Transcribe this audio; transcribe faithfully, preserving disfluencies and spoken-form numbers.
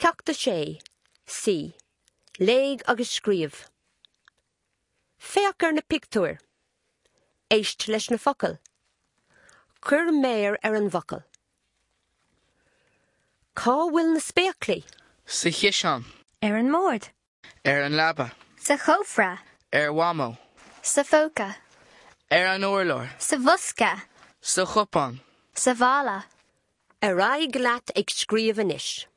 Ceachta sé, sí, léig agus scríomh. Féach ar na pictiúir, éist leis na focail. Cur méir ar an bhocail. Cá bhfuil na spéaclaí? Sa chiseán. Ar an mód. Ar an labba. Sa chofra. Ar wamo. Sa fóca. Ar an urlár. Sa bhosca. Sa chopán. Sa bhalla. Ar aig leat ag scríomh anois.